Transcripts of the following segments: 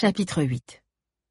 Chapitre 8.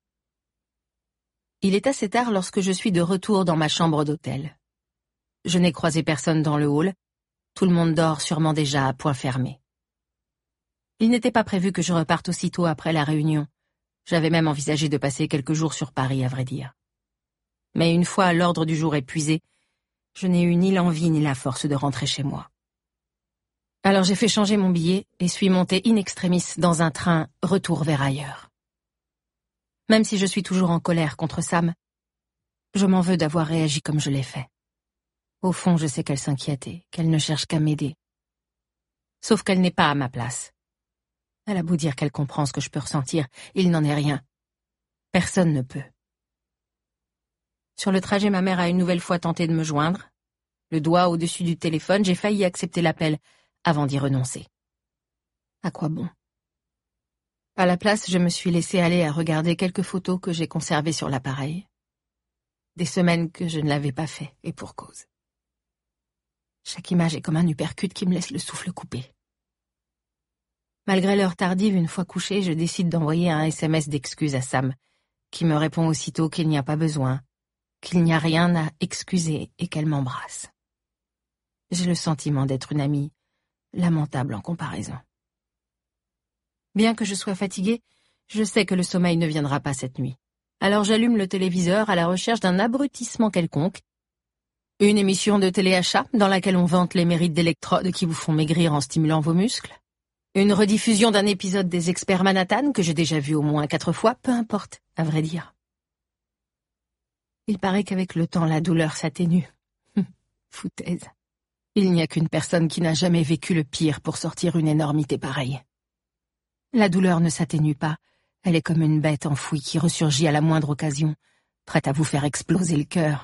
Il est assez tard lorsque je suis de retour dans ma chambre d'hôtel. Je n'ai croisé personne dans le hall. Tout le monde dort sûrement déjà à point fermé. Il n'était pas prévu que je reparte aussitôt après la réunion. J'avais même envisagé de passer quelques jours sur Paris, à vrai dire. Mais une fois l'ordre du jour épuisé, je n'ai eu ni l'envie ni la force de rentrer chez moi. Alors j'ai fait changer mon billet et suis montée in extremis dans un train retour vers ailleurs. Même si je suis toujours en colère contre Sam, je m'en veux d'avoir réagi comme je l'ai fait. Au fond, je sais qu'elle s'inquiète et qu'elle ne cherche qu'à m'aider. Sauf qu'elle n'est pas à ma place. Elle a beau dire qu'elle comprend ce que je peux ressentir, il n'en est rien. Personne ne peut. Sur le trajet, ma mère a une nouvelle fois tenté de me joindre. Le doigt au-dessus du téléphone, j'ai failli accepter l'appel avant d'y renoncer. À quoi bon ? À la place, je me suis laissée aller à regarder quelques photos que j'ai conservées sur l'appareil. Des semaines que je ne l'avais pas fait, et pour cause. Chaque image est comme un uppercut qui me laisse le souffle coupé. Malgré l'heure tardive, une fois couchée, je décide d'envoyer un SMS d'excuses à Sam, qui me répond aussitôt qu'il n'y a pas besoin, qu'il n'y a rien à excuser et qu'elle m'embrasse. J'ai le sentiment d'être une amie lamentable en comparaison. Bien que je sois fatiguée, je sais que le sommeil ne viendra pas cette nuit. Alors j'allume le téléviseur à la recherche d'un abrutissement quelconque. Une émission de téléachat dans laquelle on vante les mérites d'électrodes qui vous font maigrir en stimulant vos muscles. Une rediffusion d'un épisode des Experts Manhattan que j'ai déjà vu au moins 4 fois, peu importe, à vrai dire. Il paraît qu'avec le temps, la douleur s'atténue. Foutaise. Il n'y a qu'une personne qui n'a jamais vécu le pire pour sortir une énormité pareille. La douleur ne s'atténue pas, elle est comme une bête enfouie qui ressurgit à la moindre occasion, prête à vous faire exploser le cœur.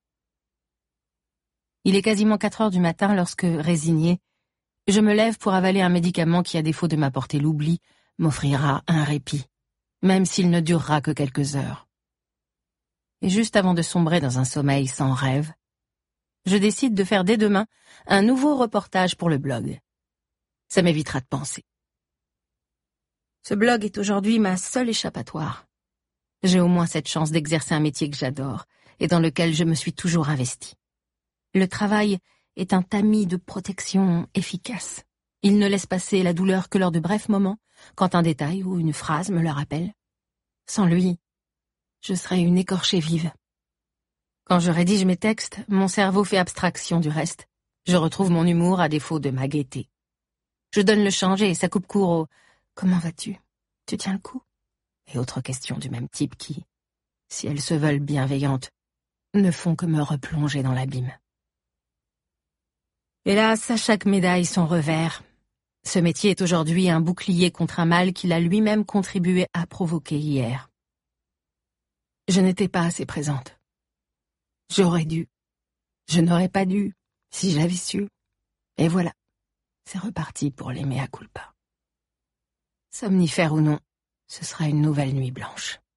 Il est quasiment 4 heures du matin lorsque, résignée, je me lève pour avaler un médicament qui, à défaut de m'apporter l'oubli, m'offrira un répit, même s'il ne durera que quelques heures. Et juste avant de sombrer dans un sommeil sans rêve, je décide de faire dès demain un nouveau reportage pour le blog. Ça m'évitera de penser. Ce blog est aujourd'hui ma seule échappatoire. J'ai au moins cette chance d'exercer un métier que j'adore et dans lequel je me suis toujours investie. Le travail est un tamis de protection efficace. Il ne laisse passer la douleur que lors de brefs moments, quand un détail ou une phrase me le rappelle. Sans lui, je serais une écorchée vive. Quand je rédige mes textes, mon cerveau fait abstraction du reste. Je retrouve mon humour à défaut de ma gaieté. Je donne le changer et ça coupe court au « Comment vas-tu ? Tu tiens le coup ?» et autres questions du même type qui, si elles se veulent bienveillantes, ne font que me replonger dans l'abîme. Hélas, à chaque médaille son revers. Ce métier est aujourd'hui un bouclier contre un mal qu'il a lui-même contribué à provoquer hier. Je n'étais pas assez présente. J'aurais dû. Je n'aurais pas dû, si j'avais su. Et voilà, c'est reparti pour les mea culpa. Somnifère ou non, ce sera une nouvelle nuit blanche.